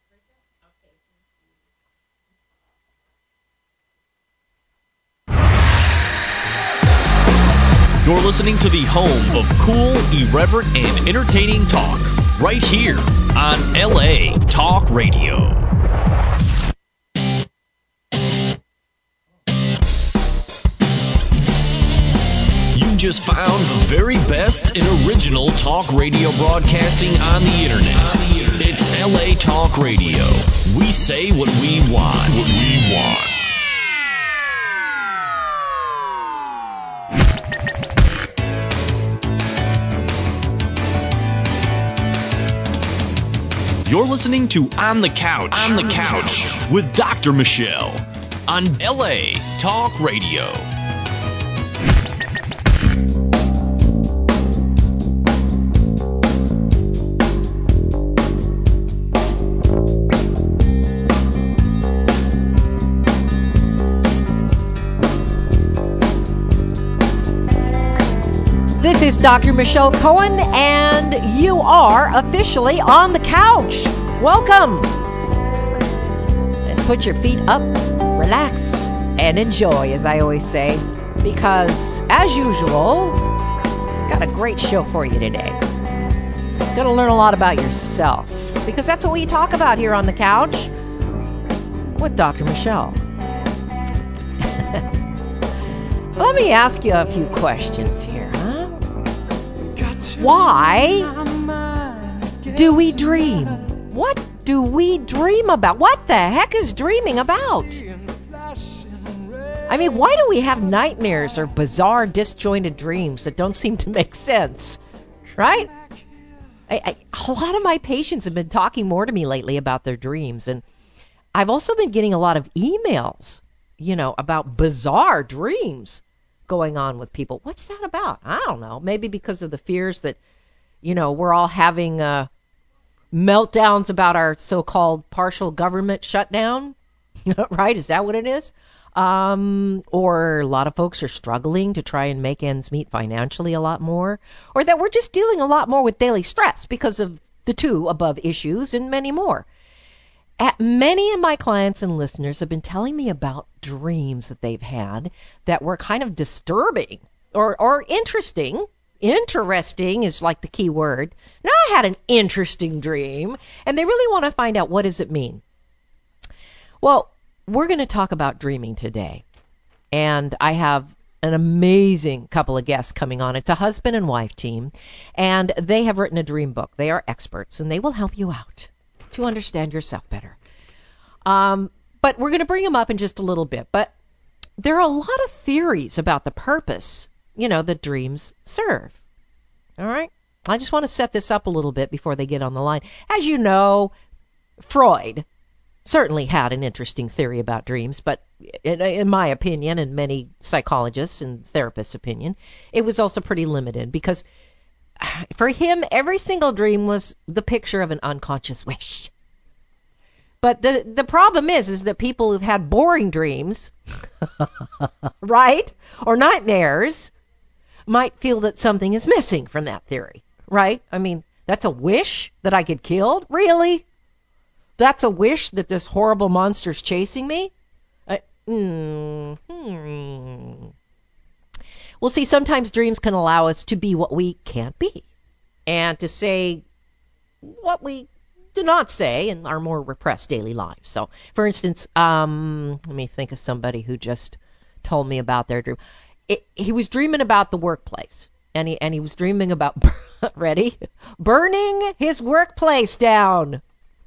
You're listening to the home of cool, irreverent, and entertaining talk, right here on LA Talk Radio. You just found the very best and original talk radio broadcasting on the internet. It's LA Talk Radio. We say what we want. What we want. You're listening to On the Couch with Dr. Michelle on LA Talk Radio. This is Dr. Michelle Cohen, and you are officially on the couch. Welcome. Let's put your feet up, relax, and enjoy, as I always say, because, as usual, got a great show for you today. Going to learn a lot about yourself, because that's what we talk about here on the couch with Dr. Michelle. Let me ask you a few questions here, huh? Why do we dream? What do we dream about? What the heck is dreaming about? I mean, why do we have nightmares or bizarre, disjointed dreams that don't seem to make sense? Right? A lot of my patients have been talking more to me lately about their dreams, and I've also been getting a lot of emails, about bizarre dreams going on with people. What's that about? I don't know. Maybe because of the fears that, we're all having meltdowns about our so-called partial government shutdown, right? Is that what it is? Or a lot of folks are struggling to try and make ends meet financially a lot more, or that we're just dealing a lot more with daily stress because of the two above issues and many more. Many of my clients and listeners have been telling me about dreams that they've had that were kind of disturbing or interesting. Interesting is like the key word. Now, I had an interesting dream, and they really want to find out, what does it mean? Well, we're going to talk about dreaming today, and I have an amazing couple of guests coming on. It's a husband and wife team, and they have written a dream book. They are experts, and they will help you out to understand yourself better. But we're going to bring them up in just a little bit. But there are a lot of theories about the purpose, that dreams serve. All right? I just want to set this up a little bit before they get on the line. As you know, Freud certainly had an interesting theory about dreams, but in my opinion, and many psychologists and therapists' opinion, it was also pretty limited, because for him, every single dream was the picture of an unconscious wish. But the problem is that people who've had boring dreams, right, or nightmares, might feel that something is missing from that theory, right? I mean, that's a wish that I get killed? Really? That's a wish that this horrible monster's chasing me? Well, see, sometimes dreams can allow us to be what we can't be, and to say what we do not say in our more repressed daily lives. So, for instance, let me think of somebody who just told me about their dream. He was dreaming about the workplace, and he was dreaming about, ready, burning his workplace down.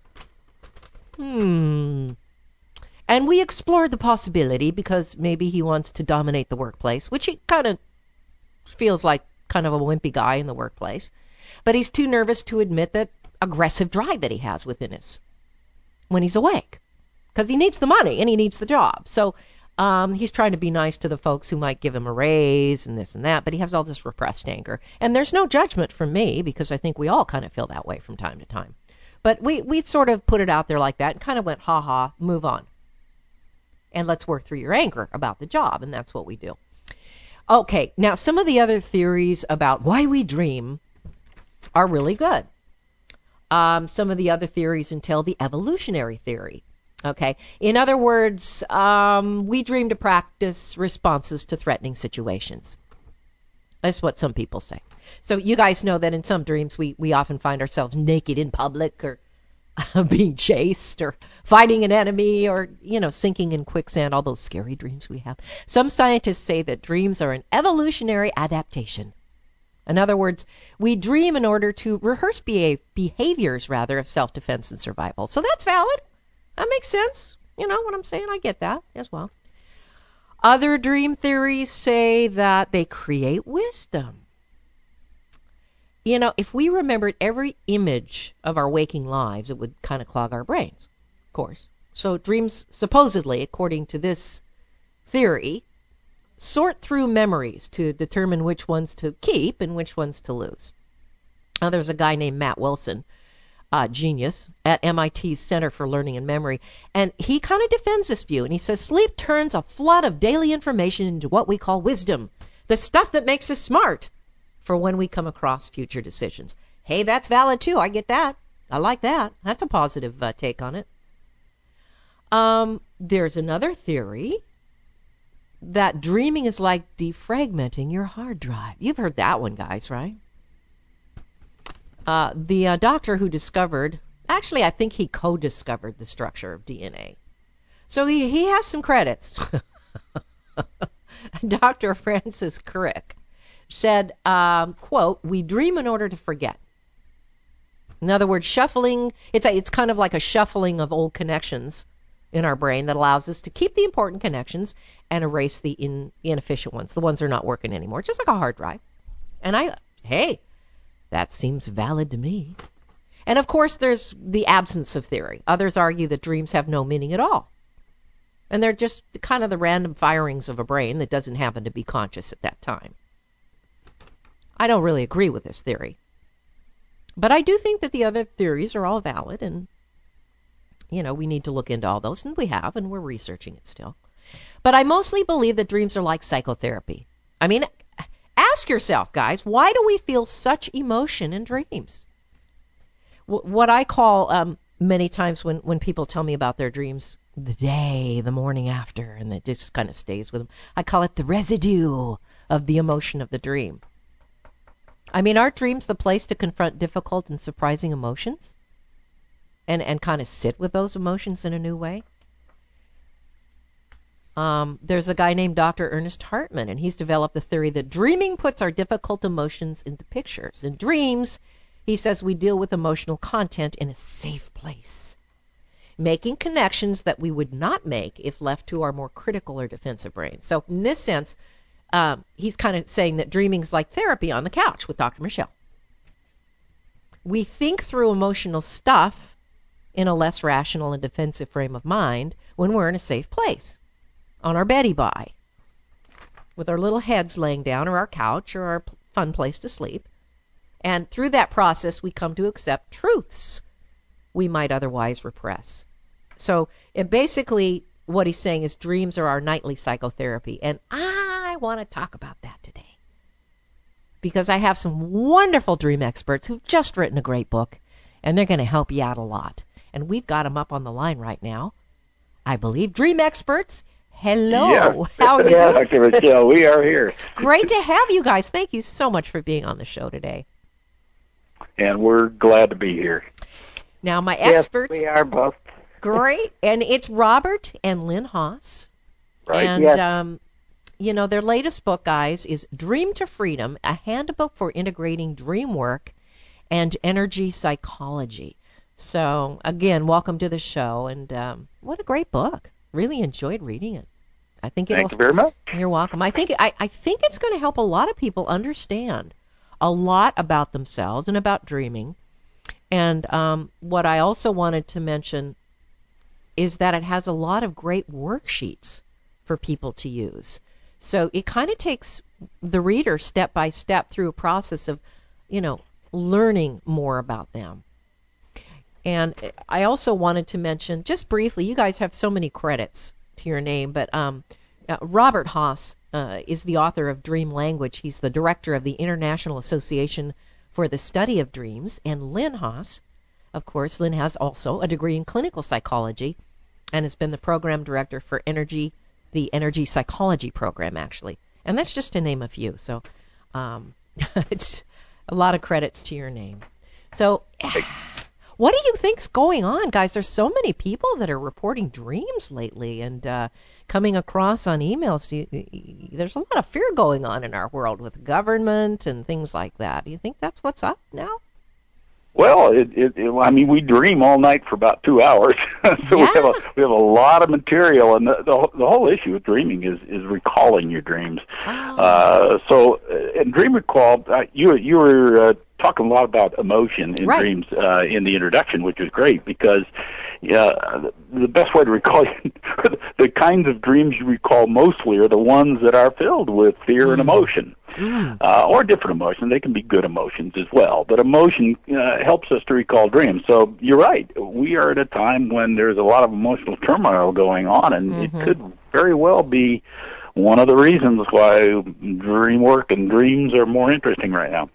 And we explored the possibility, because maybe he wants to dominate the workplace, which he kind of feels like kind of a wimpy guy in the workplace. But he's too nervous to admit that aggressive drive that he has within us when he's awake, because he needs the money and he needs the job. So he's trying to be nice to the folks who might give him a raise and this and that, but he has all this repressed anger. And there's no judgment from me, because I think we all kind of feel that way from time to time. But we sort of put it out there like that and kind of went, ha, move on. And let's work through your anger about the job, and that's what we do. Okay, now some of the other theories about why we dream are really good. Some of the other theories entail the evolutionary theory. Okay. In other words, we dream to practice responses to threatening situations. That's what some people say. So you guys know that in some dreams we often find ourselves naked in public, or being chased, or fighting an enemy, or, sinking in quicksand, all those scary dreams we have. Some scientists say that dreams are an evolutionary adaptation. In other words, we dream in order to rehearse behaviors, of self-defense and survival. So that's valid. That makes sense. You know what I'm saying? I get that as well. Other dream theories say that they create wisdom. If we remembered every image of our waking lives, it would kind of clog our brains, of course. So dreams, supposedly, according to this theory, sort through memories to determine which ones to keep and which ones to lose. Now, there's a guy named Matt Wilson, genius, at MIT's Center for Learning and Memory, and he kind of defends this view, and he says sleep turns a flood of daily information into what we call wisdom, the stuff that makes us smart for when we come across future decisions. Hey, that's valid too. I get that. I like that. That's a positive take on it. There's another theory that dreaming is like defragmenting your hard drive. You've heard that one, guys, right? The doctor who discovered, actually I think he co-discovered the structure of DNA. So he has some credits. Dr. Francis Crick said, quote, "We dream in order to forget." In other words, shuffling, it's kind of like a shuffling of old connections in our brain that allows us to keep the important connections and erase the inefficient ones, the ones that are not working anymore, just like a hard drive. And hey, that seems valid to me. And of course, there's the absence of theory. Others argue that dreams have no meaning at all. And they're just kind of the random firings of a brain that doesn't happen to be conscious at that time. I don't really agree with this theory. But I do think that the other theories are all valid, and, we need to look into all those, and we have, and we're researching it still. But I mostly believe that dreams are like psychotherapy. I mean, ask yourself, guys, why do we feel such emotion in dreams? What I call, many times when people tell me about their dreams, the morning after, and it just kind of stays with them, I call it the residue of the emotion of the dream. I mean, aren't dreams the place to confront difficult and surprising emotions? And kind of sit with those emotions in a new way? There's a guy named Dr. Ernest Hartman, and he's developed the theory that dreaming puts our difficult emotions into pictures. In dreams, he says we deal with emotional content in a safe place, making connections that we would not make if left to our more critical or defensive brain. So in this sense, he's kind of saying that dreaming is like therapy on the couch with Dr. Michelle. We think through emotional stuff in a less rational and defensive frame of mind when we're in a safe place, on our beddy by, with our little heads laying down, or our couch, or our fun place to sleep. And through that process, we come to accept truths we might otherwise repress. So basically what he's saying is dreams are our nightly psychotherapy. And I want to talk about that today, because I have some wonderful dream experts who've just written a great book, and they're going to help you out a lot. And we've got them up on the line right now. I believe dream experts. Hello. Yes. How are you? Yeah, Dr. Michelle, we are here. Great to have you guys. Thank you so much for being on the show today. And we're glad to be here. Now, my experts. Yes, we are both. Great. And it's Robert and Lynn Haas. Right. And, yes. Their latest book, guys, is Dream to Freedom, a handbook for integrating dream work and energy psychology. So, again, welcome to the show. And what a great book. Really enjoyed reading it. I think Thank you very much. You're welcome. I think it's going to help a lot of people understand a lot about themselves and about dreaming. And what I also wanted to mention is that it has a lot of great worksheets for people to use. So it kind of takes the reader step by step through a process of, learning more about them. And I also wanted to mention, just briefly, you guys have so many credits to your name, but Robert Haas is the author of Dream Language. He's the director of the International Association for the Study of Dreams. And Lynn Haas of course, Lynn has also a degree in clinical psychology and has been the program director for the Energy Psychology program, actually. And that's just to name a few. So it's a lot of credits to your name. So what do you think's going on, guys? There's so many people that are reporting dreams lately and coming across on emails. There's a lot of fear going on in our world with government and things like that. Do you think that's what's up now? Well, I mean, we dream all night for about 2 hours, so Yeah. we have a lot of material, and the whole issue with dreaming is recalling your dreams. Oh. So in dream recall, you were talking a lot about emotion in Right. dreams in the introduction, which was great because the best way to recall the kinds of dreams you recall mostly are the ones that are filled with fear and emotion. Or different emotions. They can be good emotions as well. But emotion helps us to recall dreams. So you're right. We are at a time when there's a lot of emotional turmoil going on, and it could very well be one of the reasons why dream work and dreams are more interesting right now.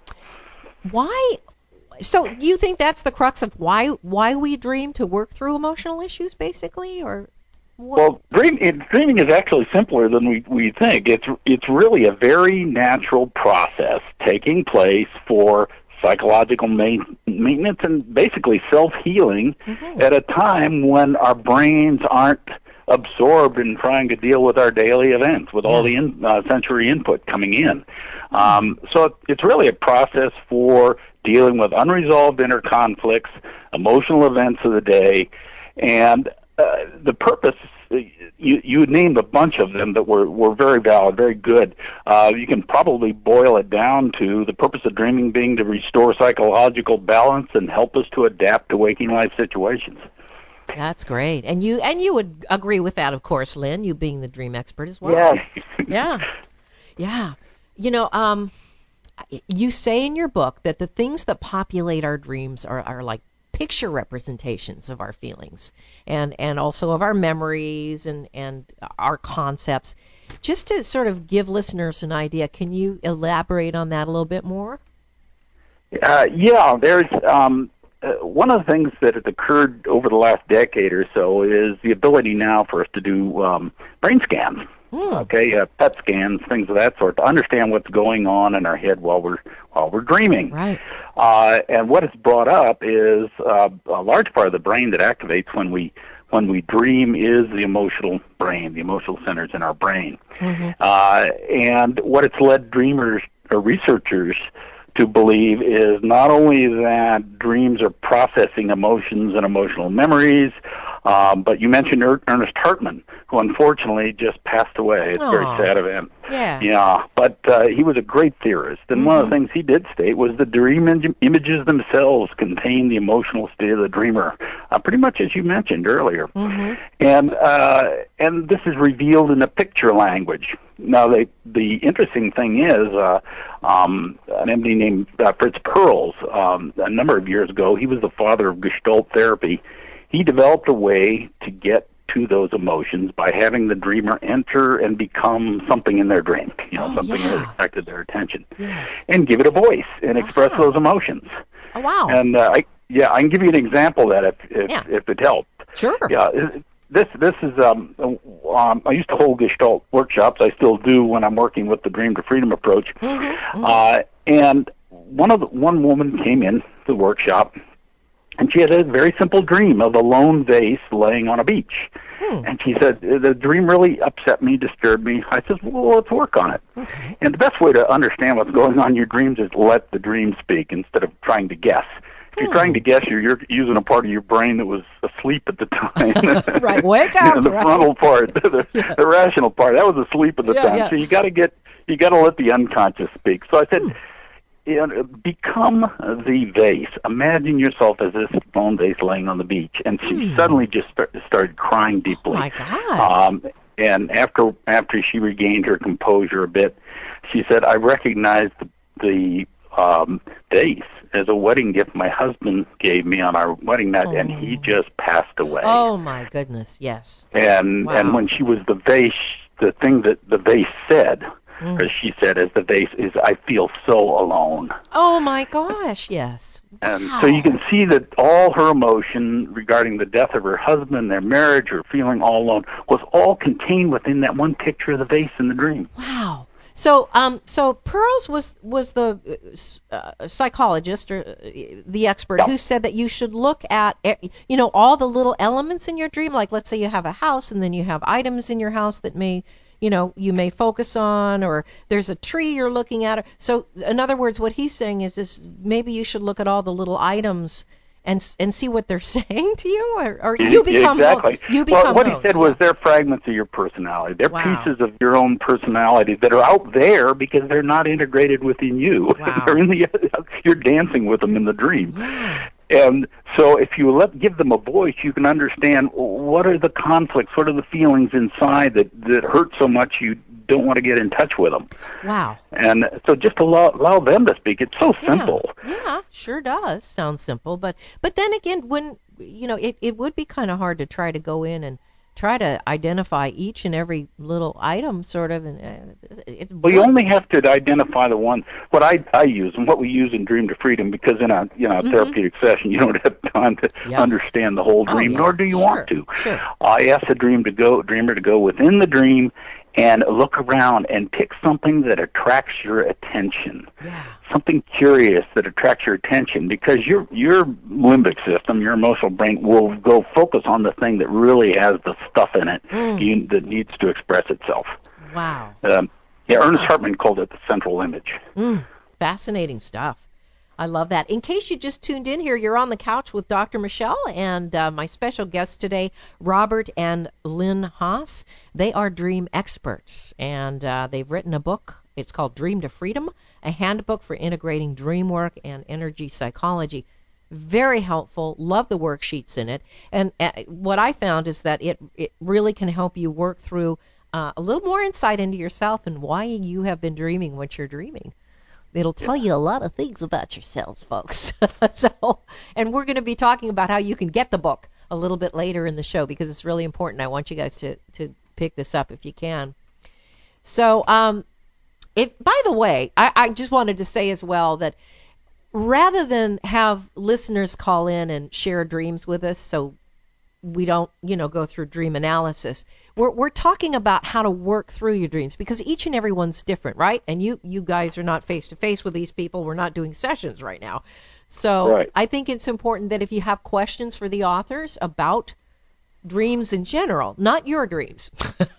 Why? So you think that's the crux of why we dream, to work through emotional issues, basically, or? Well, dreaming is actually simpler than we think. It's really a very natural process taking place for psychological maintenance and basically self-healing at a time when our brains aren't absorbed in trying to deal with our daily events, with all the sensory input coming in. So it's really a process for dealing with unresolved inner conflicts, emotional events of the day, and the purpose, you named a bunch of them that were very valid, very good. You can probably boil it down to the purpose of dreaming being to restore psychological balance and help us to adapt to waking life situations. That's great. And you would agree with that, of course, Lynn, you being the dream expert as well. Yes. Yeah. You know, you say in your book that the things that populate our dreams are like picture representations of our feelings and also of our memories and our concepts. Just to sort of give listeners an idea, can you elaborate on that a little bit more? There's one of the things that has occurred over the last decade or so is the ability now for us to do brain scans. PET scans, things of that sort, to understand what's going on in our head while we're dreaming. Right. And what it's brought up is a large part of the brain that activates when we dream is the emotional brain, the emotional centers in our brain. And what it's led dreamers or researchers to believe is not only that dreams are processing emotions and emotional memories, but you mentioned Ernest Hartman, who unfortunately just passed away. It's a very sad event. Yeah. But he was a great theorist, and one of the things he did state was the dream images themselves contain the emotional state of the dreamer, pretty much as you mentioned earlier. And this is revealed in a picture language. Now, the interesting thing is, an MD named Fritz Perls, a number of years ago, he was the father of Gestalt therapy. He developed a way to get to those emotions by having the dreamer enter and become something in their dream, something that attracted their attention, and give it a voice and express those emotions. Oh, wow. And I can give you an example of that if it helps. Sure. Yeah. This is I used to hold Gestalt workshops. I still do when I'm working with the Dream to Freedom approach. And one woman came in to the workshop, and she had a very simple dream of a lone vase laying on a beach. And she said, the dream really upset me, disturbed me. I said, well, let's work on it. And the best way to understand what's going on in your dreams is let the dream speak instead of trying to guess. If you're trying to guess, you're using a part of your brain that was asleep at the time. Right, wake up. The frontal part, the rational part, that was asleep at the time. So you got to let the unconscious speak. So I said, become the vase. Imagine yourself as this lone vase laying on the beach. And she suddenly just started crying deeply. Oh my God. And after she regained her composure a bit, she said, I recognized the vase as a wedding gift my husband gave me on our wedding night, and he just passed away. Oh my goodness, yes. And when she was the vase, the thing that the vase said as she said, as the vase, is I feel so alone. Oh, my gosh, yes. And so you can see that all her emotion regarding the death of her husband, their marriage, her feeling all alone, was all contained within that one picture of the vase in the dream. Wow. So, Pearls was the psychologist or the expert who said that you should look at, all the little elements in your dream. Like, let's say you have a house, and then you have items in your house that may, you may focus on, or there's a tree you're looking at. So, in other words, what he's saying is this: maybe you should look at all the little items and see what they're saying to you, or you become exactly. Well, what he said was they're fragments of your personality. They're pieces of your own personality that are out there because they're not integrated within you. Wow. You're dancing with them in the dream. And so if you give them a voice, you can understand what are the conflicts, what are the feelings inside that hurt so much you don't want to get in touch with them. Wow. And so just allow them to speak. It's so simple. Yeah, sure does sound simple. But then again, when, it would be kind of hard to try to go in and try to identify each and every little item, sort of. And well, you only have to identify the one. What I use and what we use in Dream to Freedom, because in a therapeutic session, you don't have time to understand the whole dream, nor do you want to. Sure. I ask the dreamer to go within the dream and look around and pick something that attracts your attention. Yeah. Something curious that attracts your attention, because your limbic system, your emotional brain, will go focus on the thing that really has the stuff in it that needs to express itself. Wow. Ernest Hartman called it the central image. Fascinating stuff. I love that. In case you just tuned in here, you're on the couch with Dr. Michelle and my special guests today, Robert and Lynn Haas. They are dream experts, and they've written a book. It's called Dream to Freedom, a handbook for integrating dream work and energy psychology. Very helpful. Love the worksheets in it. And what I found is that it really can help you work through a little more insight into yourself and why you have been dreaming what you're dreaming. It'll tell you a lot of things about yourselves, folks. And we're going to be talking about how you can get the book a little bit later in the show, because it's really important. I want you guys to pick this up if you can. So, by the way, I just wanted to say as well that rather than have listeners call in and share dreams with us, so we don't, go through dream analysis, we're talking about how to work through your dreams, because each and every one's different, right? And you guys are not face to face with these people. We're not doing sessions right now. So right. I think it's important that if you have questions for the authors about dreams in general, not your dreams,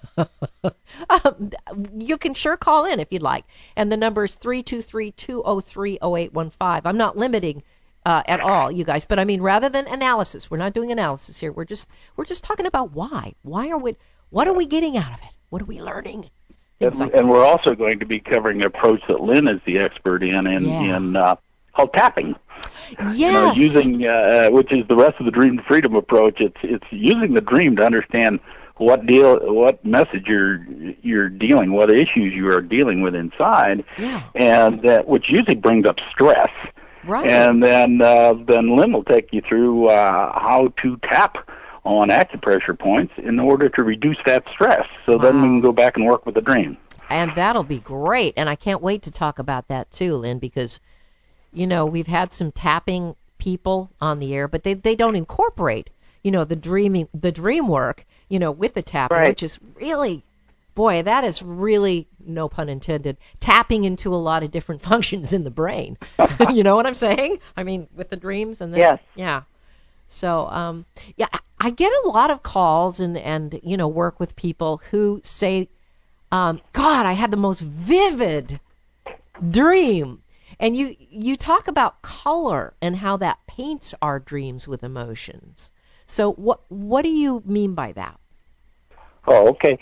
you can sure call in if you'd like. And the number is 323-203-0815. I'm not limiting at all, you guys, but I mean, rather than analysis, we're not doing analysis here. We're just talking about why. What are we getting out of it? What are we learning? And we're also going to be covering an approach that Lynn is the expert in called tapping. Yes. Using which is the rest of the Dream to Freedom approach. It's using the dream to understand what message you're dealing, what issues you are dealing with inside, and which usually brings up stress. Right. And then Lynn will take you through how to tap on acupressure points in order to reduce that stress. So then we can go back and work with the dream. And that'll be great. And I can't wait to talk about that too, Lynn, because, we've had some tapping people on the air, but they don't incorporate, the dream work, with the tapping, right, which is really, boy, that is really, no pun intended, tapping into a lot of different functions in the brain. You know what I'm saying? I mean, with the dreams and then, yes. Yeah. So, I get a lot of calls and work with people who say, God, I had the most vivid dream. And you talk about color and how that paints our dreams with emotions. So what do you mean by that? Oh, okay.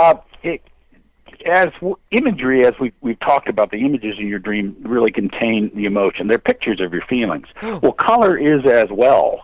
Imagery, as we've talked about, the images in your dream really contain the emotion. They're pictures of your feelings. Well, color is as well.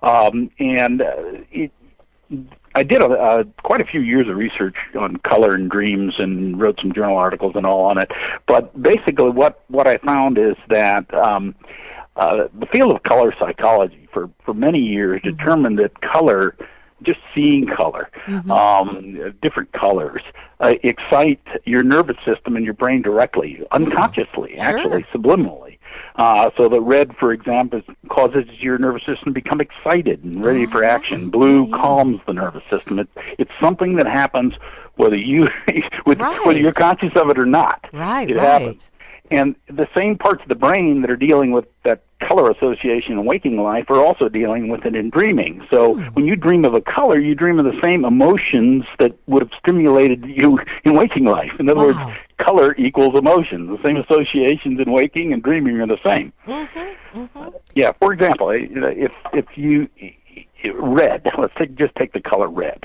I did quite a few years of research on color and dreams and wrote some journal articles and all on it. But basically what I found is that the field of color psychology for many years determined that color just seeing color, different colors, excite your nervous system and your brain directly, unconsciously, actually, subliminally. So the red, for example, causes your nervous system to become excited and ready for action. Blue calms the nervous system. It's something that happens whether whether you're conscious of it or not. It happens. And the same parts of the brain that are dealing with that color association in waking life are also dealing with it in dreaming. So when you dream of a color, you dream of the same emotions that would have stimulated you in waking life. In other words, color equals emotion. The same associations in waking and dreaming are the same. Yeah, for example, if you red, let's just take the color red.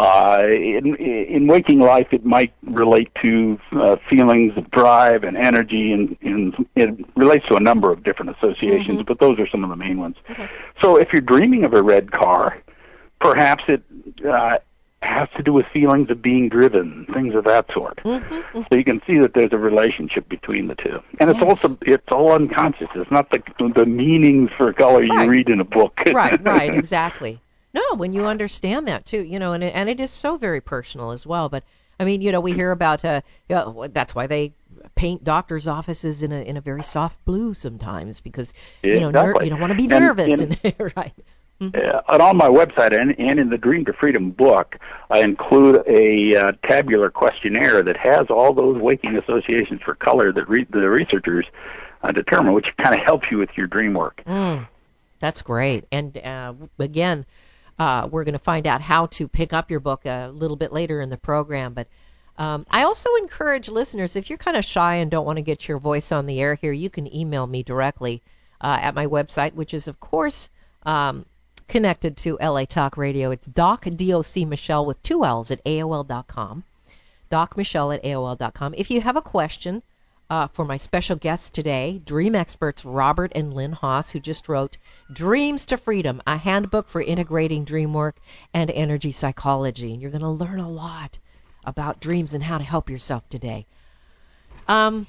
In waking life, it might relate to feelings of drive and energy, and it relates to a number of different associations, but those are some of the main ones. So if you're dreaming of a red car, perhaps it has to do with feelings of being driven, things of that sort. So you can see that there's a relationship between the two. And it's all unconscious. It's not the meanings for color you read in a book. Right, exactly. No, when you understand that too, and it is so very personal as well. But I mean, we hear about that's why they paint doctors' offices in a very soft blue sometimes, because you don't want to be nervous. Right. And on my website and in the Dream to Freedom book, I include a tabular questionnaire that has all those waking associations for color that the researchers determine, which kind of helps you with your dream work. That's great. And again, we're going to find out how to pick up your book a little bit later in the program. But I also encourage listeners, if you're kind of shy and don't want to get your voice on the air here, you can email me directly at my website, which is, of course, connected to LA Talk Radio. It's DOC Michelle with 2 L's at AOL.com. DocMichelle at AOL.com. If you have a question for my special guests today, dream experts Robert and Lynn Haas, who just wrote Dreams to Freedom, a handbook for integrating dream work and energy psychology. And you're going to learn a lot about dreams and how to help yourself today. Now,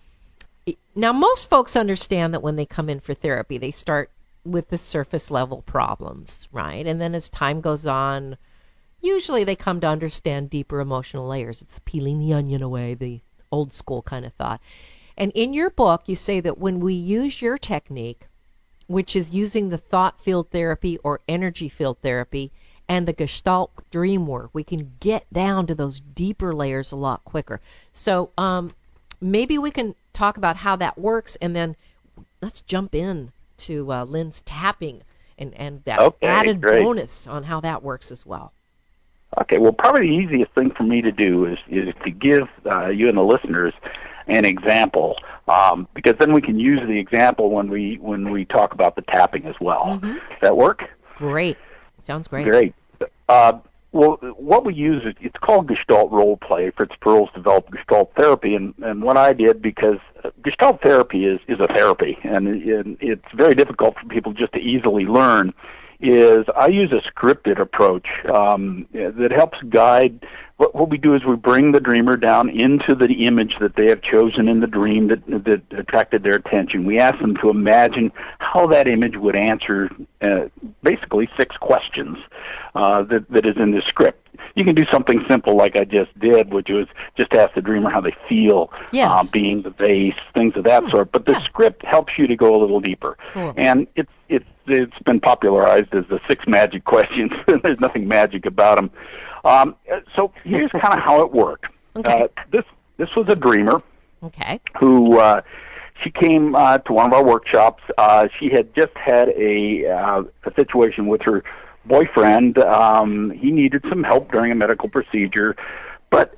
most folks understand that when they come in for therapy, they start with the surface level problems, right? And then as time goes on, usually they come to understand deeper emotional layers. It's peeling the onion away, the old school kind of thought. And in your book, you say that when we use your technique, which is using the thought field therapy or energy field therapy and the Gestalt dream work, we can get down to those deeper layers a lot quicker. So maybe we can talk about how that works, and then let's jump in to Lynn's tapping and that added bonus on how that works as well. Okay, well, probably the easiest thing for me to do is to give you and the listeners an example, because then we can use the example when we talk about the tapping as well. Does that work? Great. Sounds great. Great. Well, what we use is, it's called Gestalt Role Play. Fritz Perls developed Gestalt therapy, and what I did, because Gestalt therapy is a therapy, and it's very difficult for people just to easily learn, is I use a scripted approach that helps guide. What we do is we bring the dreamer down into the image that they have chosen in the dream that attracted their attention. We ask them to imagine how that image would answer basically 6 questions that is in the script. You can do something simple like I just did, which was just ask the dreamer how they feel being the vase, things of that sort. But the script helps you to go a little deeper. Cool. And it's been popularized as the 6 magic questions. There's nothing magic about them. So here's kind of how it worked. Okay. This was a dreamer who she came to one of our workshops. She had just had a situation with her boyfriend. He needed some help during a medical procedure, but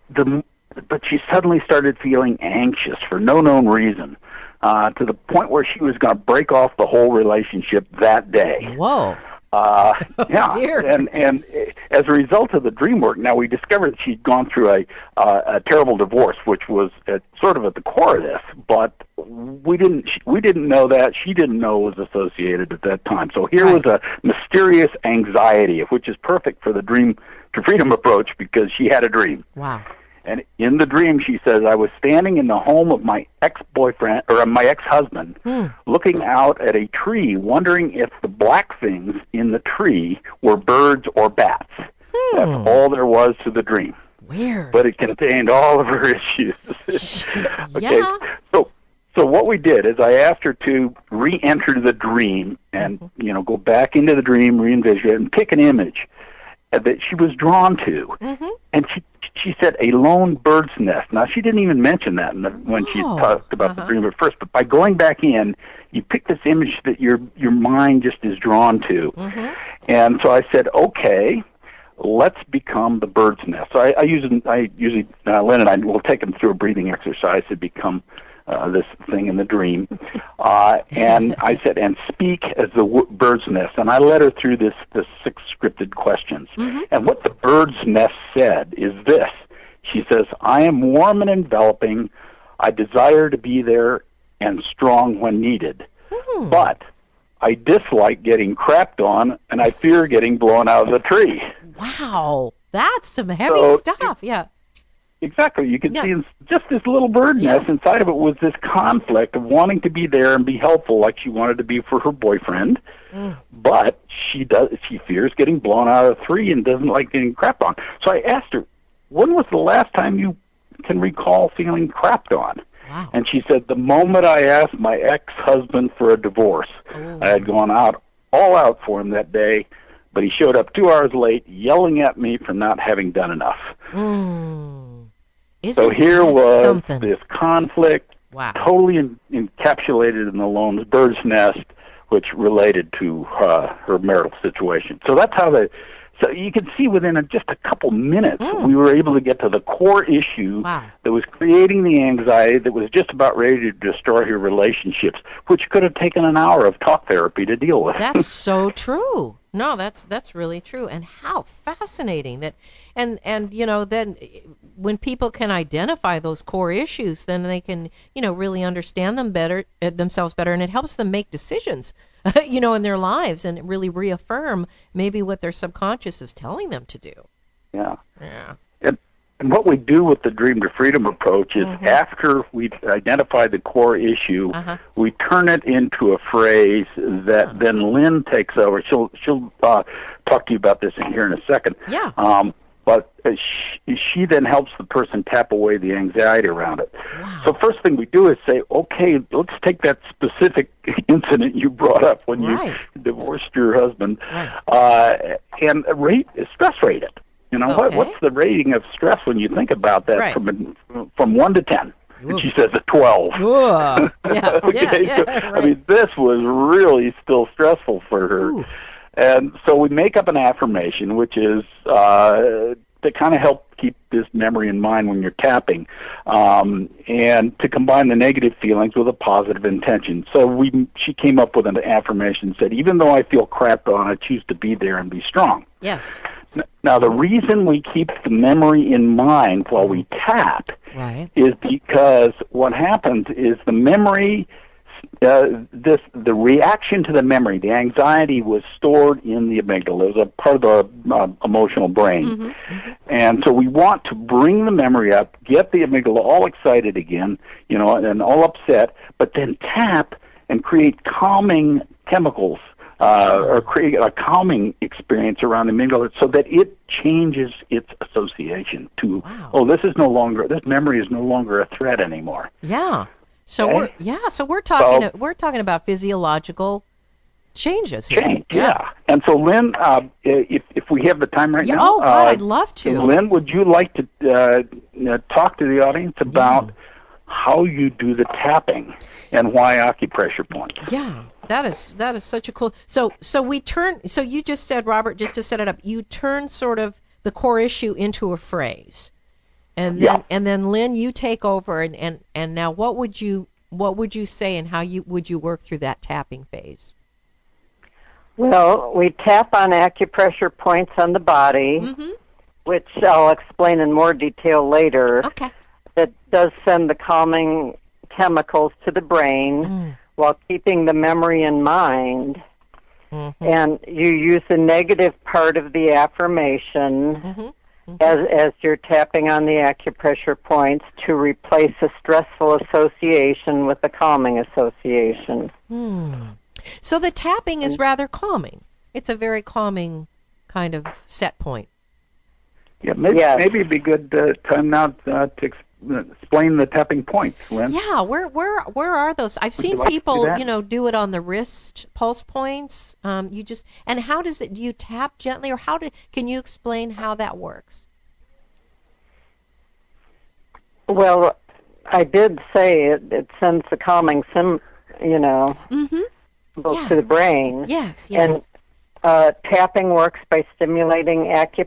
she suddenly started feeling anxious for no known reason, to the point where she was going to break off the whole relationship that day. Whoa. Dear. And as a result of the dream work, now we discovered that she'd gone through a terrible divorce, which was sort of at the core of this, but we didn't know that. She didn't know it was associated at that time. So here was a mysterious anxiety, which is perfect for the Dream to Freedom approach, because she had a dream. Wow. And in the dream, she says, I was standing in the home of my ex-boyfriend, or my ex-husband, looking out at a tree, wondering if the black things in the tree were birds or bats. That's all there was to the dream. Weird. But it contained all of her issues. Okay. Yeah. So what we did is I asked her to re-enter the dream and, go back into the dream, re-envision it, and pick an image that she was drawn to. And she said a lone bird's nest. Now, she didn't even mention that when she talked about the dream at first, but by going back in, you pick this image that your mind just is drawn to. And so I said, okay, let's become the bird's nest. So I usually, Lynn and I will take them through a breathing exercise to become this thing in the dream. And I said, and speak as the bird's nest. And I led her through this 6 scripted questions. And what the bird's nest said is this. She says, I am warm and enveloping. I desire to be there and strong when needed. But I dislike getting crapped on, and I fear getting blown out of the tree. Wow. That's some heavy stuff. Yeah. Exactly. You can see in just this little bird nest inside of it was this conflict of wanting to be there and be helpful like she wanted to be for her boyfriend, but she fears getting blown out of the tree and doesn't like getting crapped on. So I asked her, when was the last time you can recall feeling crapped on? Wow. And she said, the moment I asked my ex-husband for a divorce. I had gone all out for him that day, but he showed up 2 hours late yelling at me for not having done enough. So here was this conflict, totally encapsulated in the lone bird's nest, which related to her marital situation. So that's how so you can see within just a couple minutes, we were able to get to the core issue that was creating the anxiety that was just about ready to destroy her relationships, which could have taken an hour of talk therapy to deal with. That's so true. No, that's really true. And how fascinating that, and then when people can identify those core issues, then they can, really understand themselves better, and it helps them make decisions, in their lives, and really reaffirm maybe what their subconscious is telling them to do. Yeah. And what we do with the Dream to Freedom approach is after we've identified the core issue, we turn it into a phrase that then Lynn takes over. She'll talk to you about this here in a second. Yeah. But she then helps the person tap away the anxiety around it. Wow. So first thing we do is say, okay, let's take that specific incident you brought up when you divorced your husband, and stress rate it. What's the rating of stress when you think about that from 1 to 10? And she says a 12. I mean, this was really still stressful for her. Ooh. And so we make up an affirmation, which is to kind of help keep this memory in mind when you're tapping, and to combine the negative feelings with a positive intention. So she came up with an affirmation that said, even though I feel crapped on, I choose to be there and be strong. Yes. Now, the reason we keep the memory in mind while we tap is because what happens is the memory, the reaction to the memory, the anxiety was stored in the amygdala. It was a part of the emotional brain. And so we want to bring the memory up, get the amygdala all excited again, and all upset, but then tap and create calming chemicals, or create a calming experience around the amygdala so that it changes its association to, this memory is no longer a threat anymore. Yeah. So we're talking about physiological changes here. And so Lynn, if we have the time now, I'd love to. Lynn, would you like to talk to the audience about how you do the tapping and why acupressure points? Yeah, that is such a cool. So we turn. So you just said, Robert, just to set it up, you turn sort of the core issue into a phrase. And then Lynn, you take over, and now what would you say, and how would you work through that tapping phase? Well, we tap on acupressure points on the body, which I'll explain in more detail later. Okay. That does send the calming chemicals to the brain while keeping the memory in mind. And you use the negative part of the affirmation as you're tapping on the acupressure points to replace a stressful association with a calming association. So the tapping is rather calming. It's a very calming kind of set point. Yeah, maybe it'd be good time now to explain the tapping points, Lynn. Yeah, where are those? I've seen people, do it on the wrist pulse points. And how does it? Do you tap gently, or can you explain how that works? Well, I did say it sends the calming to the brain. Yes. And tapping works by stimulating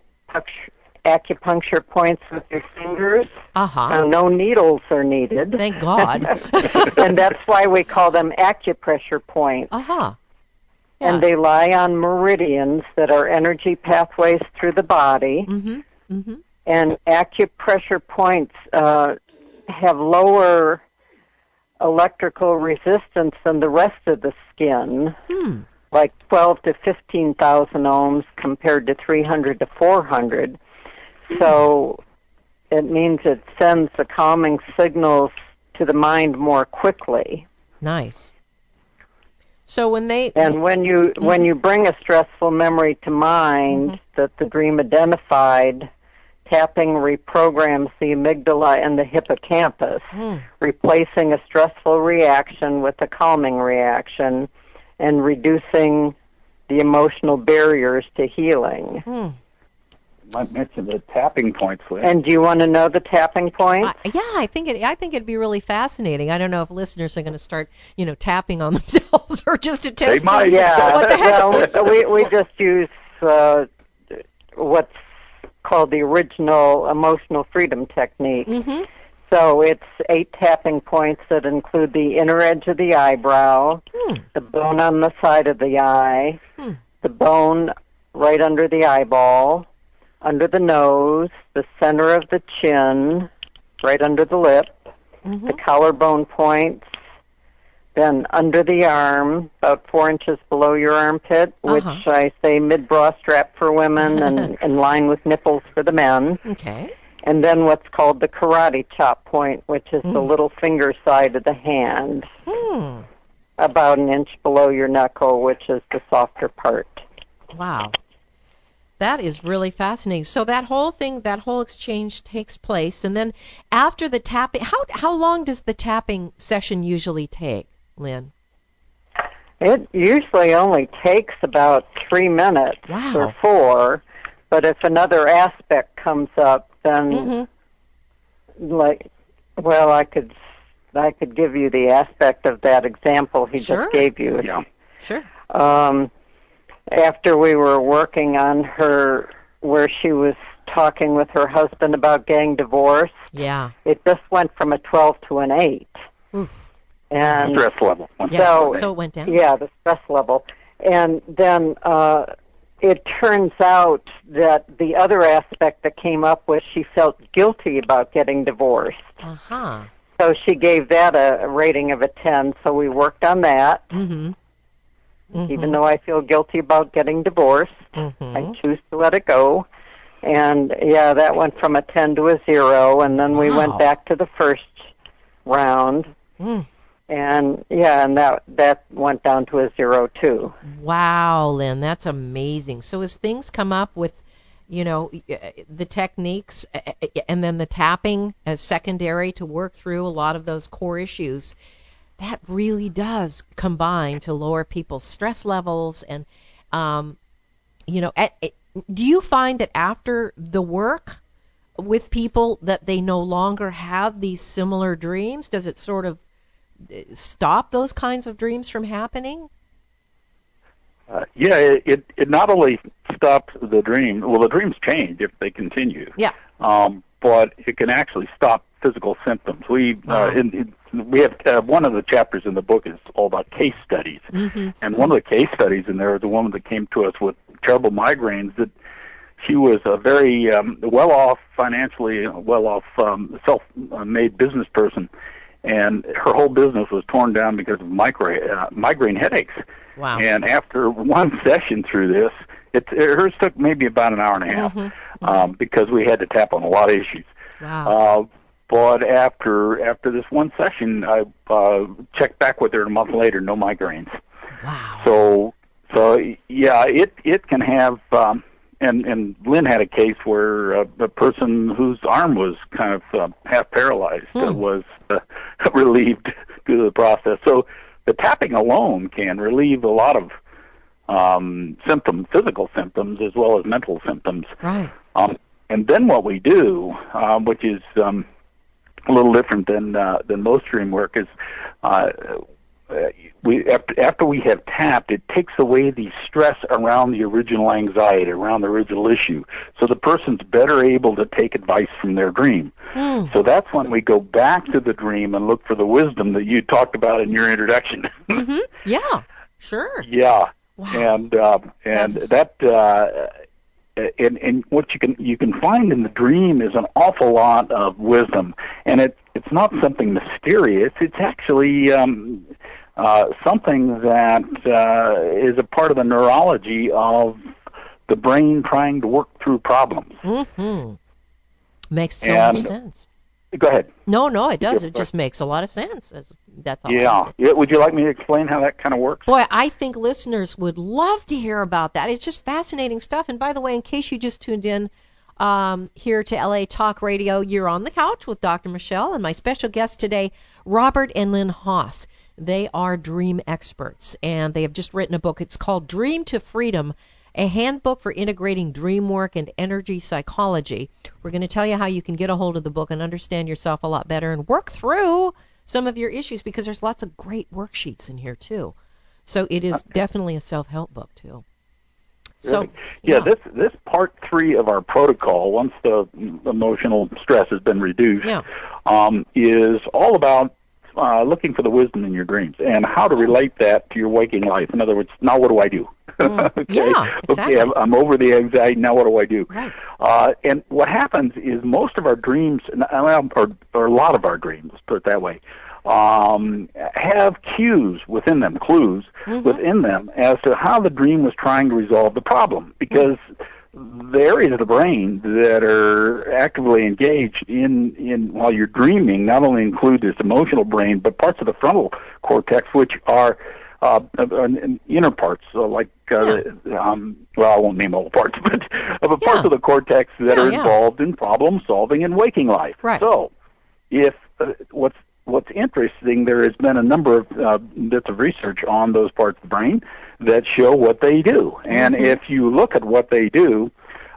acupuncture points with your fingers. No needles are needed. Thank God. And that's why we call them acupressure points. Yeah. And they lie on meridians that are energy pathways through the body. And acupressure points have lower electrical resistance than the rest of the skin, like 12 to 15,000 ohms compared to 300 to 400. So it means it sends the calming signals to the mind more quickly. Nice. So when you bring a stressful memory to mind that the dream identified, tapping reprograms the amygdala and the hippocampus, replacing a stressful reaction with a calming reaction and reducing the emotional barriers to healing. Might mention the tapping points, Lynn. And do you want to know the tapping points? I think it'd be really fascinating. I don't know if listeners are going to start, tapping on themselves or just to test. They might. Yeah. What the heck? Well, we just use what's called the original emotional freedom technique. So it's 8 tapping points that include the inner edge of the eyebrow, the bone on the side of the eye, the bone right under the eyeball, under the nose, the center of the chin, right under the lip, the collarbone points, then under the arm, about 4 inches below your armpit, which I say mid-bra strap for women and in line with nipples for the men. Okay. And then what's called the karate chop point, which is the little finger side of the hand, about an inch below your knuckle, which is the softer part. Wow. That is really fascinating. So that whole exchange takes place, and then after the tapping, how long does the tapping session usually take, Lynn? It usually only takes about 3 minutes or 4, but if another aspect comes up, then I could give you the aspect of that example he just gave you. Yeah. Sure. After we were working on her, where she was talking with her husband about getting divorced, it just went from a 12 to an 8. And stress level. So it went down. Yeah, the stress level. And then it turns out that the other aspect that came up was she felt guilty about getting divorced. So she gave that a rating of a 10, so we worked on that. Even though I feel guilty about getting divorced, I choose to let it go. And, that went from a 10 to a 0, and then we went back to the first round. And, and that went down to a 0, too. Wow, Lynn, that's amazing. So as things come up with, the techniques and then the tapping as secondary to work through a lot of those core issues, that really does combine to lower people's stress levels. And, do you find that after the work with people that they no longer have these similar dreams? Does it sort of stop those kinds of dreams from happening? It not only stops the dream. Well, the dreams change if they continue. Yeah. But it can actually stop physical symptoms. We have one of the chapters in the book is all about case studies, and one of the case studies in there is a woman that came to us with terrible migraines. That she was a very financially well-off, self-made business person, and her whole business was torn down because of migraine headaches. Wow. And after one session through this, hers took maybe about an hour and a half because we had to tap on a lot of issues. Wow. But after this one session, I checked back with her a month later, no migraines. Wow. So yeah, it can have. And Lynn had a case where a person whose arm was kind of half paralyzed was relieved due to the process. So the tapping alone can relieve a lot of symptoms, physical symptoms, as well as mental symptoms. Right. And then what we do, which is a little different than most dream work, is after we have tapped, it takes away the stress around the original anxiety, around the original issue. So the person's better able to take advice from their dream. So that's when we go back to the dream and look for the wisdom that you talked about in your introduction. Yeah, sure. Yeah. Wow. And what you can find in the dream is an awful lot of wisdom, and it's not something mysterious. It's actually something that is a part of the neurology of the brain trying to work through problems. Makes so much sense. Go ahead. No, it does. It just makes a lot of sense. That's all. Yeah. Would you like me to explain how that kind of works? Boy, I think listeners would love to hear about that. It's just fascinating stuff. And by the way, in case you just tuned in here to LA Talk Radio, you're on the couch with Dr. Michelle and my special guest today, Robert and Lynn Haas. They are dream experts, and they have just written a book. It's called Dream to Freedom, a handbook for integrating dream work and energy psychology. We're going to tell you how you can get a hold of the book and understand yourself a lot better and work through some of your issues, because there's lots of great worksheets in here, too. So it is definitely a self-help book, too. So, yeah, this part 3 of our protocol, once the emotional stress has been reduced, is all about looking for the wisdom in your dreams and how to relate that to your waking life. In other words, now what do I do? Okay. Yeah, exactly. Okay, I'm over the anxiety. Now what do I do? Right. And what happens is most of our dreams, or a lot of our dreams, let's put it that way, have cues within them, clues within them as to how the dream was trying to resolve the problem. Because the areas of the brain that are actively engaged in while you're dreaming not only include this emotional brain, but parts of the frontal cortex, which are inner parts, like well, I won't name all the parts, but parts of the cortex that are involved in problem solving and waking life. Right. So, if what's interesting, there has been a number of bits of research on those parts of the brain that show what they do. And if you look at what they do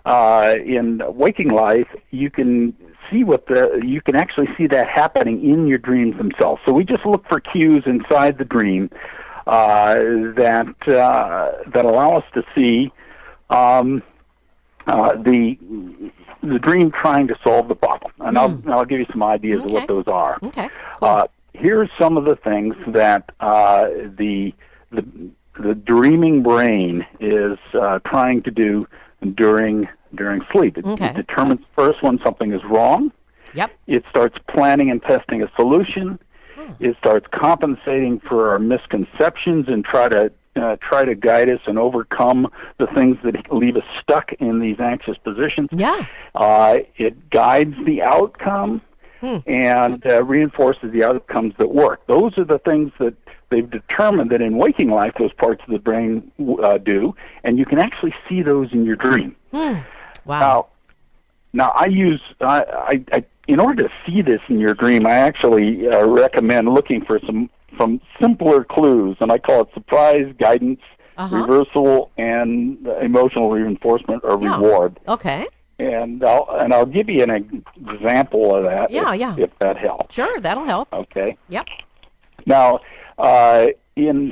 in waking life, you can see you can actually see that happening in your dreams themselves. So we just look for cues inside the dream that allow us to see the dream trying to solve the problem. And I'll give you some ideas of what those are. Okay. Cool. Here's some of the things that the dreaming brain is trying to do during sleep. It determines first when something is wrong. Yep. It starts planning and testing a solution. It starts compensating for our misconceptions and try to guide us and overcome the things that leave us stuck in these anxious positions. Yeah. It guides the outcome and reinforces the outcomes that work. Those are the things that they've determined that in waking life those parts of the brain do, and you can actually see those in your dream. Wow. Now I use in order to see this in your dream, I actually recommend looking for some simpler clues, and I call it surprise, guidance, reversal, and emotional reinforcement or reward. Okay. And I'll give you an example of that. If that helps. Sure, that'll help. Okay. Yep. Now, in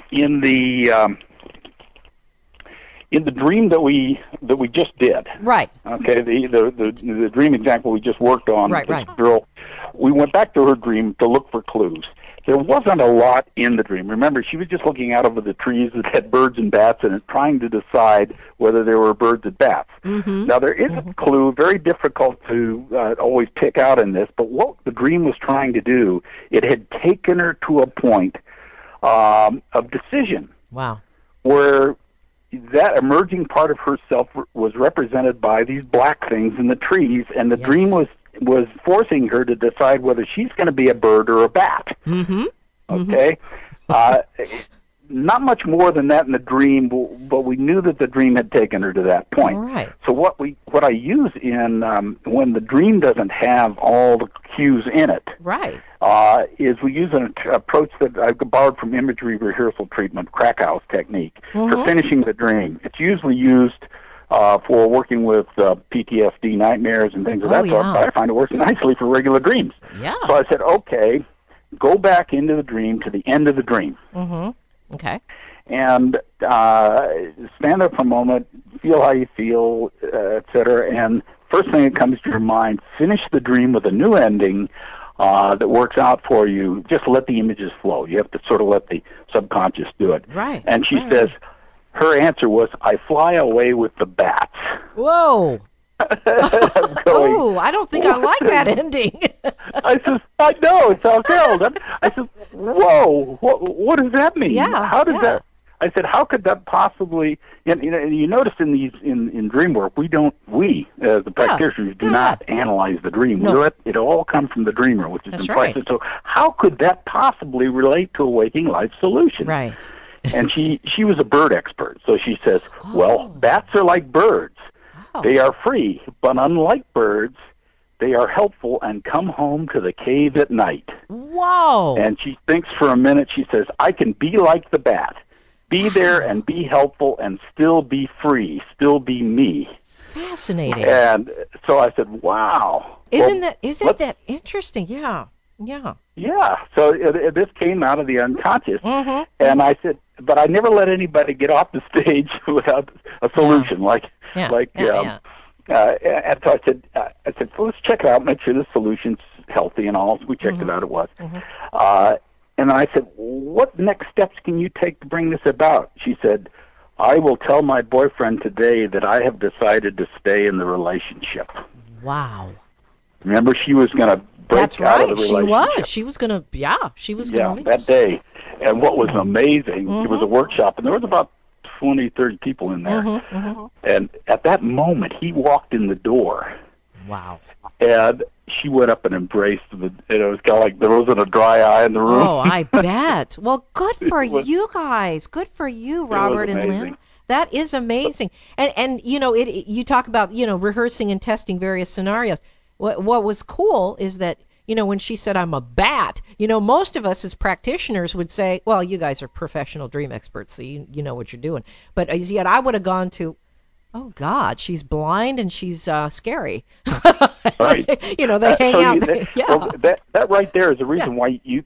the dream that we just did. Right. Okay. The dream example we just worked on. Right. This girl, we went back to her dream to look for clues. There wasn't a lot in the dream. Remember, she was just looking out over the trees that had birds and bats in it, trying to decide whether there were birds and bats. Now, there is a clue, very difficult to always pick out in this, but what the dream was trying to do, it had taken her to a point of decision. Wow. Where that emerging part of herself was represented by these black things in the trees, and the dream was forcing her to decide whether she's going to be a bird or a bat. Mm-hmm. Okay? Not much more than that in the dream, but we knew that the dream had taken her to that point. All right. So what I use in when the dream doesn't have all the cues in it, right, is we use an approach that I borrowed from imagery rehearsal treatment, Krakau's technique, for finishing the dream. It's usually used for working with PTSD nightmares and things of that sort, but I find it works nicely for regular dreams. Yeah. So I said, okay, go back into the dream to the end of the dream. Mm-hmm. Okay. And stand there for a moment, feel how you feel, et cetera, and first thing that comes to your mind, finish the dream with a new ending that works out for you. Just let the images flow. You have to sort of let the subconscious do it. Right. And she says, her answer was, I fly away with the bats. Whoa. Going, I don't think I like that ending. I said, I know, it sounds terrible. I said, whoa, what does that mean? Yeah. How does that? I said, how could that possibly? You notice in these in dream work, we as the practitioners do not analyze the dream. No. We let it all come from the dreamer, which is That's impressive. right. So how could that possibly relate to a waking life solution? Right. And she was a bird expert, so she says, well, bats are like birds. They are free, but unlike birds, they are helpful and come home to the cave at night. Whoa! And she thinks for a minute. She says, I can be like the bat, be there and be helpful and still be free, still be me. Fascinating. And so I said, wow. Isn't that interesting? Yeah. Yeah. So this came out of the unconscious. Mm-hmm. And I said, but I never let anybody get off the stage without a solution. And so I said, well, let's check it out, make sure the solution's healthy and all. So we checked it out. It was. And I said, what next steps can you take to bring this about? She said, I will tell my boyfriend today that I have decided to stay in the relationship. Wow. Remember, she was going to break out of the relationship. She was going to leave. That day. And what was amazing, it was a workshop, and there was about 20, 30 people in there. And at that moment, he walked in the door. Wow. And she went up and embraced him. It was kind of like there wasn't a dry eye in the room. Oh, I bet. Well, good for you guys. Good for you, Robert and Lynn. That is amazing. And you talk about, rehearsing and testing various scenarios. What was cool is that, when she said, I'm a bat, most of us as practitioners would say, well, you guys are professional dream experts, so you know what you're doing. But yet I would have gone to, oh, God, she's blind and she's scary. Right. They hang out. Well, that right there is the reason why you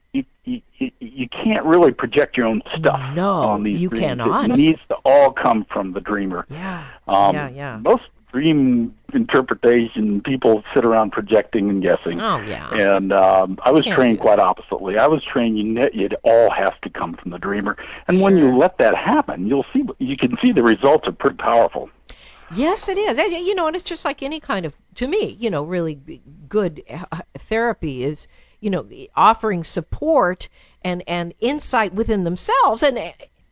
can't really project your own stuff on these dreams. You cannot. It needs to all come from the dreamer. Yeah. Most dream interpretation people sit around projecting and guessing. Oh, yeah. And I was trained quite oppositely. I was trained it all has to come from the dreamer. And when you let that happen, you can see the results are pretty powerful. Yes, it is. And it's just like any kind of, to me, really good therapy is, offering support and insight within themselves, and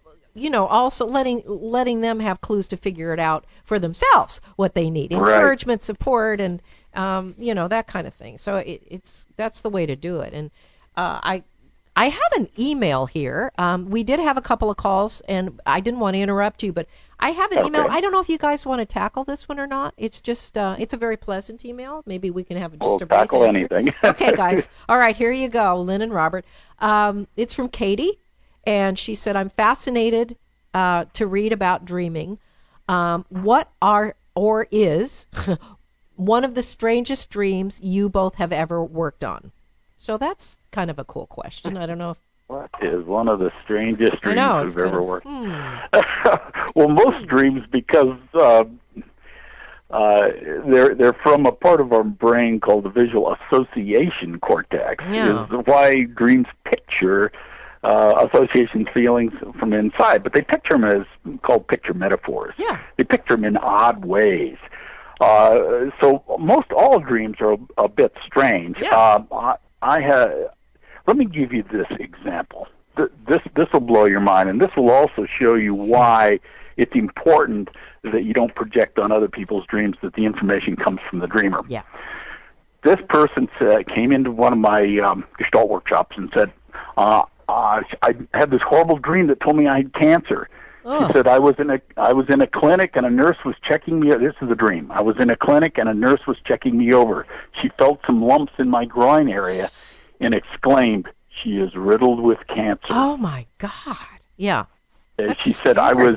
also letting them have clues to figure it out for themselves, what they need, encouragement, support, and that kind of thing. So that's the way to do it. And I have an email here. We did have a couple of calls, and I didn't want to interrupt you, but I have an email. I don't know if you guys want to tackle this one or not. It's just it's a very pleasant email. Maybe we can have just a brief tackle answer. Anything. Okay, guys. All right, here you go, Lynn and Robert. It's from Katie, and she said, I'm fascinated to read about dreaming. What are or is one of the strangest dreams you both have ever worked on? So that's kind of a cool question. I don't know if... What is one of the strangest dreams we've ever worked? Well, most dreams, because they're from a part of our brain called the visual association cortex. Yeah. Is why dreams picture association feelings from inside, but they picture them as called picture metaphors. Yeah. They picture them in odd ways. So most all dreams are a bit strange. Yeah. Let me give you this example. This will blow your mind, and this will also show you why it's important that you don't project on other people's dreams, that the information comes from the dreamer. Yeah. This person came into one of my Gestalt workshops and said, I had this horrible dream that told me I had cancer. Oh. She said, I was in a clinic and a nurse was checking me. This is a dream. I was in a clinic and a nurse was checking me over. She felt some lumps in my groin area and exclaimed, "She is riddled with cancer." Oh my God! Yeah. She said, "I was."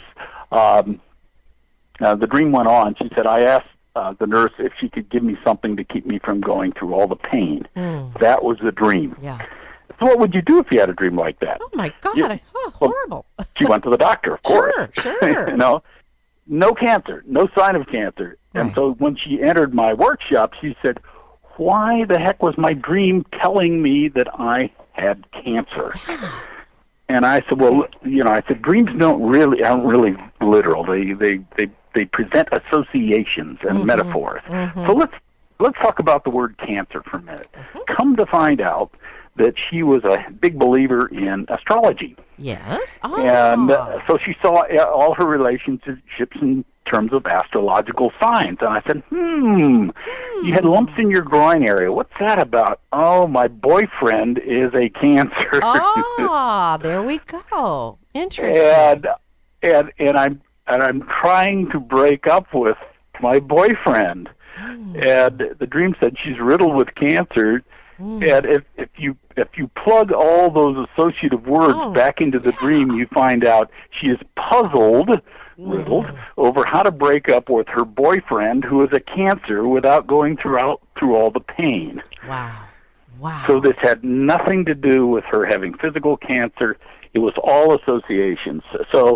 The dream went on. She said, "I asked the nurse if she could give me something to keep me from going through all the pain." That was the dream. Yeah. So what would you do if you had a dream like that? Oh my God! Horrible. She went to the doctor, of course. Sure. No cancer, no sign of cancer. Right. And so when she entered my workshop, she said, "Why the heck was my dream telling me that I had cancer?" And I said, "Well, dreams aren't really literal. They present associations and metaphors. So let's talk about the word cancer for a minute. Come to find out that she was a big believer in astrology. Yes. Oh. And so she saw all her relationships in terms of astrological signs. And I said, you had lumps in your groin area. What's that about? Oh, my boyfriend is a Cancer. There we go. Interesting. And I'm trying to break up with my boyfriend. And the dream said she's riddled with cancer. And if you plug all those associative words back into the dream, you find out she is riddled over how to break up with her boyfriend, who is a Cancer, without going through all the pain. Wow. So this had nothing to do with her having physical cancer. It was all associations. So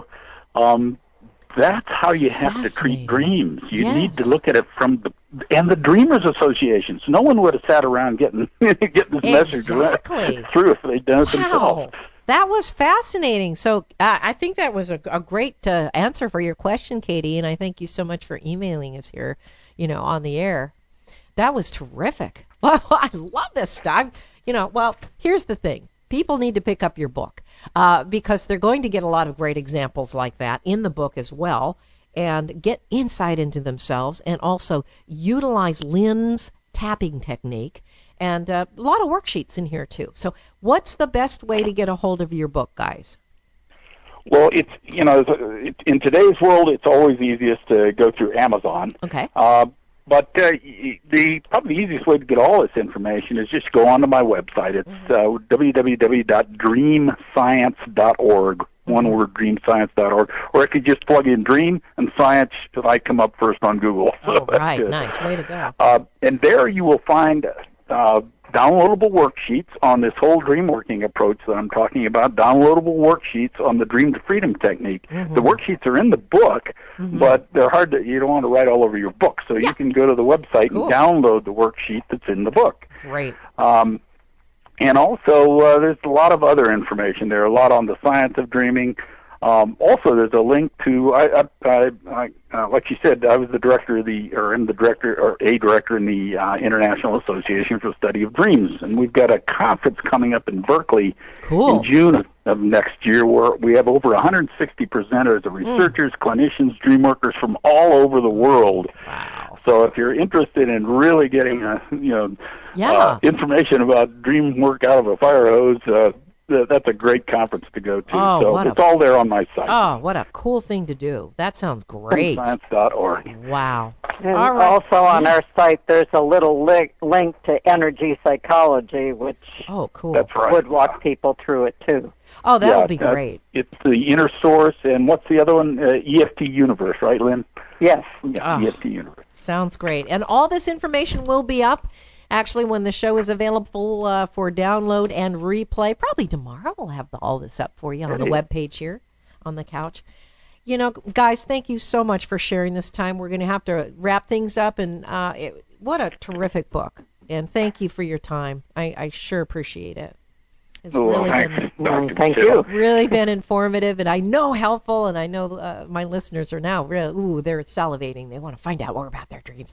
that's how you have to treat dreams. You need to look at it from the dreamers' associations. No one would have sat around getting this message through if they'd done it themselves. That was fascinating. So I think that was a great answer for your question, Katie, and I thank you so much for emailing us here, on the air. That was terrific. Well, I love this stuff. Here's the thing. People need to pick up your book because they're going to get a lot of great examples like that in the book as well, and get insight into themselves, and also utilize Lynn's tapping technique, and a lot of worksheets in here too. So what's the best way to get a hold of your book, guys? Well, it's in today's world, it's always easiest to go through Amazon. Okay. But probably the easiest way to get all this information is just go onto my website. It's www.dreamscience.org. One word, dreamscience.org. Or if you just plug in dream and science, it might come up first on Google. Right. Nice. Way to go. And there you will find downloadable worksheets on this whole dream working approach that I'm talking about, downloadable worksheets on the Dream to Freedom technique. The worksheets are in the book, but they're hard you don't want to write all over your book, so you can go to the website and download the worksheet that's in the book. Great. And also, there's a lot of other information there, a lot on the science of dreaming. Also, there's a link to, like you said, I was the director of a director in the International Association for the Study of Dreams, and we've got a conference coming up in Berkeley in June of next year, where we have over 160 presenters of researchers, clinicians, dream workers from all over the world. Wow. So if you're interested in really getting information about dream work out of a fire hose, that's a great conference to go to. So it's all there on my site. Oh, what a cool thing to do. That sounds great. Science.org. Wow. And also on our site, there's a little link to energy psychology, which would walk people through it, too. Oh, that would be great. It's the Inner Source, and what's the other one? EFT Universe, right, Lynn? Yes. EFT Universe. Sounds great. And all this information will be up, actually, when the show is available for download and replay. Probably tomorrow we'll have all this up for you on the webpage here on the couch. Guys, thank you so much for sharing this time. We're going to have to wrap things up, and what a terrific book. And thank you for your time. I sure appreciate it. It's really really been informative, and I know helpful, and I know my listeners are now they're salivating. They want to find out more about their dreams.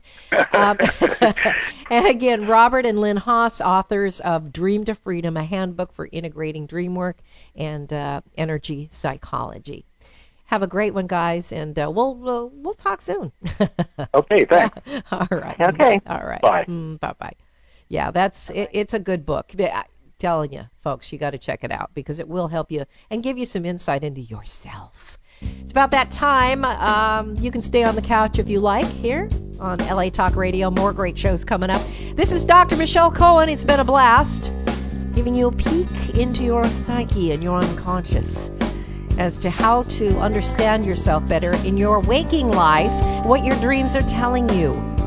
And again, Robert and Lynn Haas, authors of Dream to Freedom, a handbook for integrating dream work and energy psychology. Have a great one, guys, and we'll talk soon. Okay, thanks. All right. Okay. All right. Bye. Bye-bye. Yeah, it's a good book. I'm telling you, folks, you got to check it out because it will help you and give you some insight into yourself. It's about that time. You can stay on the couch if you like here on LA Talk Radio. More great shows coming up. This is Dr. Michelle Cohen. It's been a blast giving you a peek into your psyche and your unconscious as to how to understand yourself better in your waking life, what your dreams are telling you.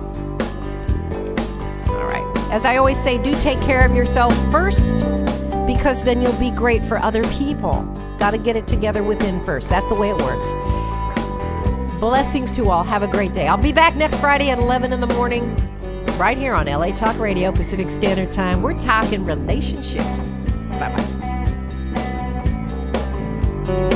All right. As I always say, do take care of yourself first because then you'll be great for other people. Got to get it together within first. That's the way it works. Blessings to all. Have a great day. I'll be back next Friday at 11 in the morning right here on LA Talk Radio, Pacific Standard Time. We're talking relationships. Bye-bye.